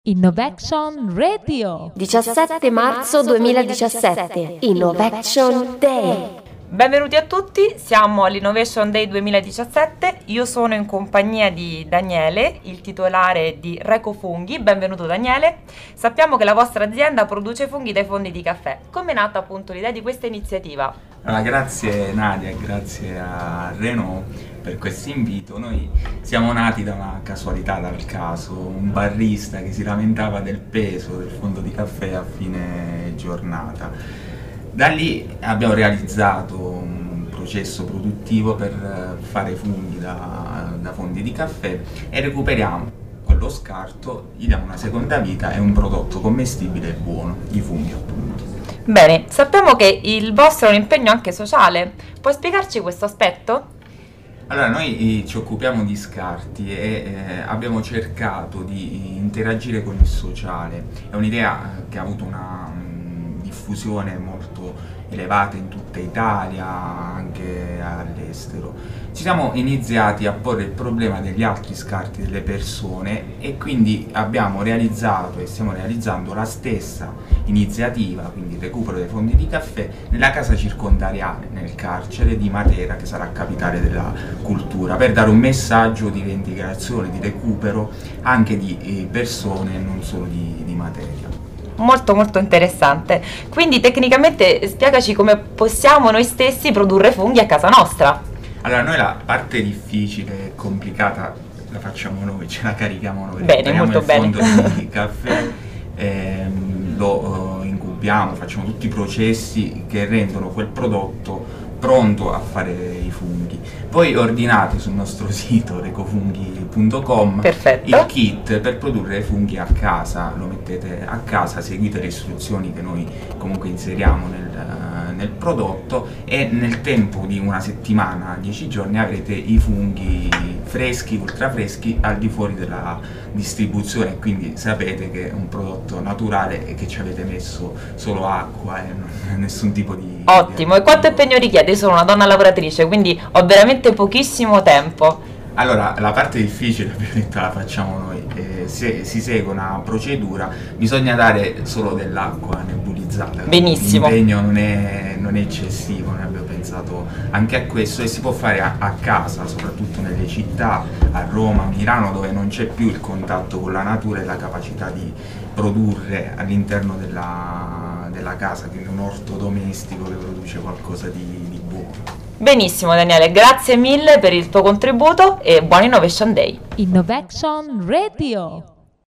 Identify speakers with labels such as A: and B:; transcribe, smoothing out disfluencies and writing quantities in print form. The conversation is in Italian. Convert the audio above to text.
A: Innovation Radio.
B: 17 marzo 2017, Innovation Day.
C: Benvenuti a tutti, siamo all'Innovation Day 2017, io sono in compagnia di Daniele, il titolare di Recofunghi. Benvenuto Daniele. Sappiamo che la vostra azienda produce funghi dai fondi di caffè. Come è nata appunto l'idea di questa iniziativa?
D: Allora, grazie Nadia, grazie a Renault per questo invito. Noi siamo nati da una casualità, dal caso, un barista che si lamentava del peso del fondo di caffè a fine giornata. Da lì abbiamo realizzato un processo produttivo per fare funghi da fondi di caffè e recuperiamo quello scarto, gli diamo una seconda vita e un prodotto commestibile e buono, i funghi appunto.
C: Bene, sappiamo che il vostro è un impegno anche sociale, puoi spiegarci questo aspetto?
D: Allora, noi ci occupiamo di scarti e abbiamo cercato di interagire con il sociale. È un'idea che ha avuto una diffusione molto elevata in tutta Italia, anche all'estero. Ci siamo iniziati a porre il problema degli altri scarti delle persone e quindi abbiamo realizzato e stiamo realizzando la stessa iniziativa, quindi il recupero dei fondi di caffè, nella casa circondariale, nel carcere di Matera, che sarà capitale della cultura, per dare un messaggio di reintegrazione, di recupero anche di persone e non solo di materia.
C: Molto molto interessante. Quindi tecnicamente spiegaci come possiamo noi stessi produrre funghi a casa nostra.
D: Allora, noi la parte difficile e complicata la facciamo noi, ce la carichiamo noi.
C: Bene, molto bene.
D: Il fondo di caffè, lo incubiamo, facciamo tutti i processi che rendono quel prodotto pronto a fare i funghi. Poi ordinate sul nostro sito recofunghi.com il kit per produrre funghi a casa, lo mettete a casa, seguite le istruzioni che noi comunque inseriamo nel prodotto e nel tempo di una settimana, 10 giorni, avrete i funghi freschi, ultra freschi, al di fuori della distribuzione, quindi sapete che è un prodotto naturale e che ci avete messo solo acqua e nessun tipo di...
C: Ottimo, e quanto impegno richiede? Io sono una donna lavoratrice, quindi ho veramente pochissimo tempo.
D: Allora, la parte difficile, ovviamente, la facciamo noi. Se si segue una procedura, bisogna dare solo dell'acqua nebulizzata.
C: Benissimo.
D: L'impegno non è eccessivo, noi abbiamo pensato anche a questo e si può fare a casa, soprattutto nelle città, a Roma, a Milano, dove non c'è più il contatto con la natura e la capacità di produrre all'interno della casa, quindi un orto domestico che produce qualcosa di buono.
C: Benissimo Daniele, grazie mille per il tuo contributo e buon Innovation Day.
A: Innovation Radio.